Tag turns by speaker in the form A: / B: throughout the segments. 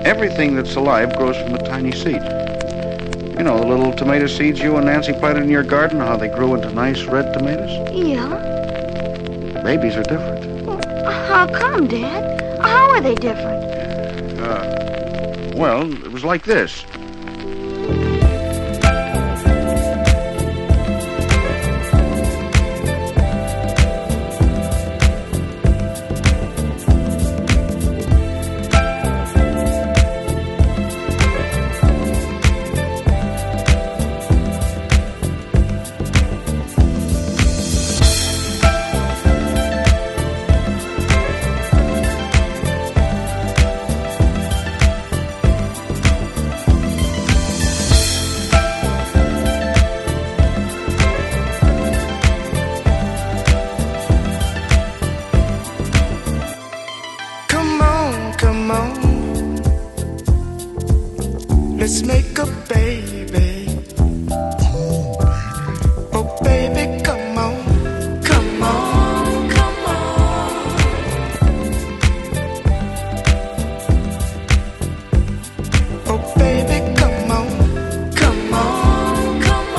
A: Everything that's alive grows from a tiny seed. You know, the little tomato seeds you and Nancy planted in your garden, how they grew into nice red tomatoes?
B: Yeah?
A: Babies are different.
B: How come, Dad? How are they different?
A: Well, it was like this.
C: Let's make a baby. Oh, baby, come on, come on, come on. Oh, baby, come on, come on, come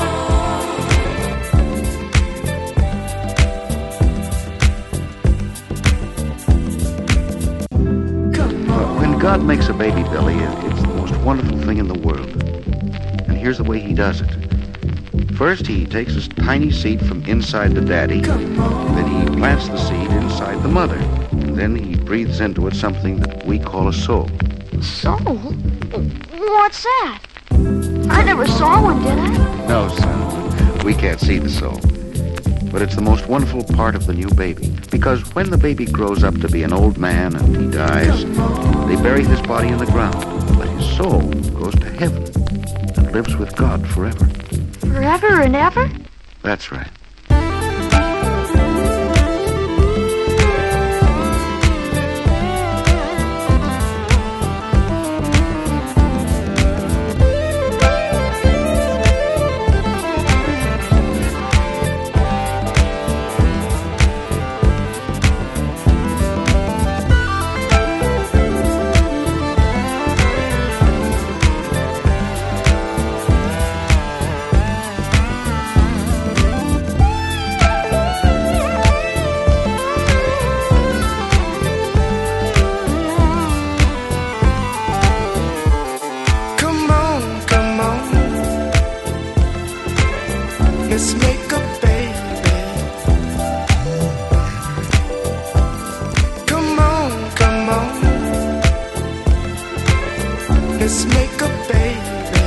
C: on. Come on.
A: When God makes a baby, Billy, it's the most wonderful thing in the world. And here's the way he does it. First, he takes a tiny seed from inside the daddy. Then he plants the seed inside the mother. And then he breathes into it something that we call a soul.
B: Soul? What's that? I never saw one, did I?
A: No, son. We can't see the soul. But it's the most wonderful part of the new baby. Because when the baby grows up to be an old man and he dies, they bury his body in the ground. But his soul goes to heaven and lives with God forever.
B: Forever and ever?
A: That's right.
C: Let's make a baby. Come on, come on. Let's make a baby.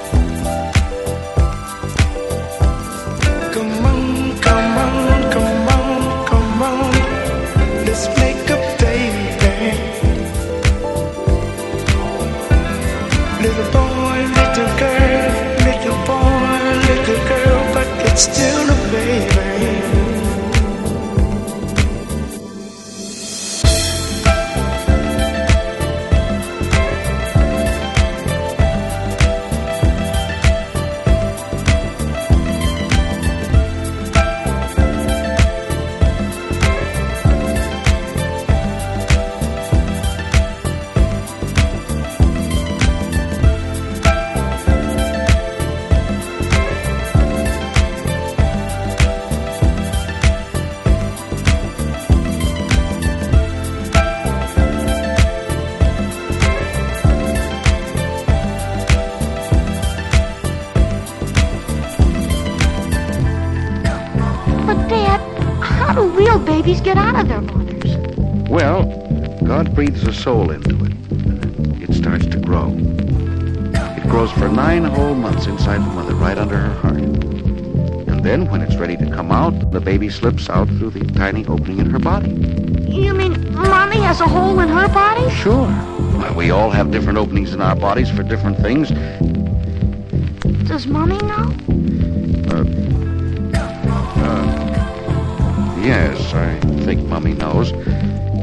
C: Come on, come on, come on, come on. Let's make a baby. Little boy, little girl, little boy, little girl, but it's still a baby.
B: Real babies get out of their mothers.
A: Well, God breathes a soul into it. It starts to grow. It grows for 9 whole months inside the mother, right under her heart. And then, when it's ready to come out, the baby slips out through the tiny opening in her body.
B: You mean Mommy has a hole in her body?
A: Sure. Well, we all have different openings in our bodies for different things.
B: Does Mommy know?
A: Yes, I think Mommy knows.